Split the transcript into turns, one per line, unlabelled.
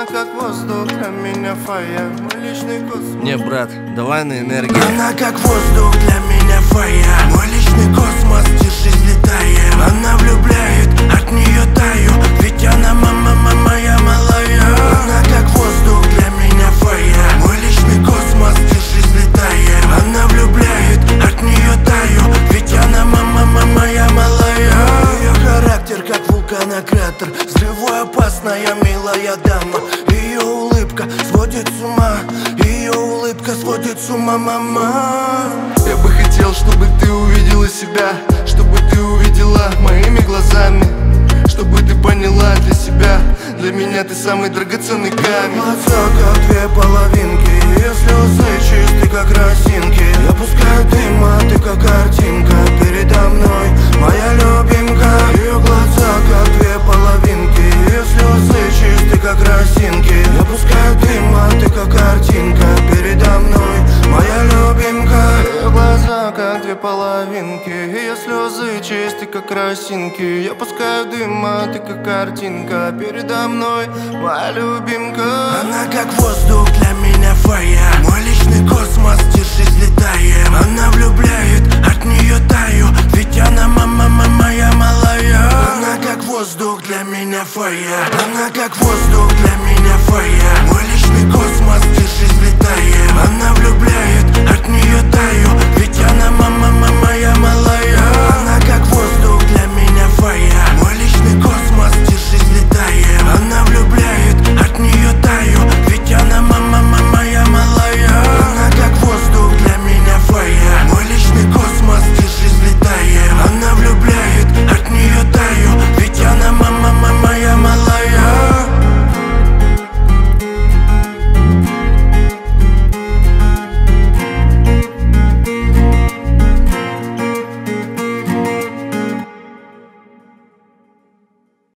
как воздух, для меня фая, мой личный космос.
Не, брат, давай на энергии.
Она как воздух, для меня фая, мой личный космос, держись, летаем. Она влюбляет, от нее таю, ведь она мама моя малая. Она как воздух, для меня фая, мой личный космос, держись, летаем. Она влюбляет, от нее таю, ведь она мама моя малая. Ее характер как вулканократер, взрыву опасная милая дама. Ее улыбка сводит с ума, ее улыбка сводит с ума, мама.
Я бы хотел, чтобы ты увидела себя, чтобы ты увидела моими глазами, чтобы ты поняла для себя, для меня ты самый драгоценный камень.
Глаза как две половинки, ее слезы чисты как росинки. Я пускаю дым, а ты как картинка передо мной, моя любимка. Ее глаза как две половинки, ее слезы чисты как росинки. Я пускаю дым, а ты как картинка передо мной, моя любимка. Ее глаза как две половинки, ее слезы чисты как росинки. Я пускаю дым, а ты как картинка передо мной, моя любимка. Она как воздух, для меня фая, мой личный космос, держись, летаем. Она влюбляет, от нее таю, ведь она мама моя малая. Она как воздух, для меня фая, она как воздух, для меня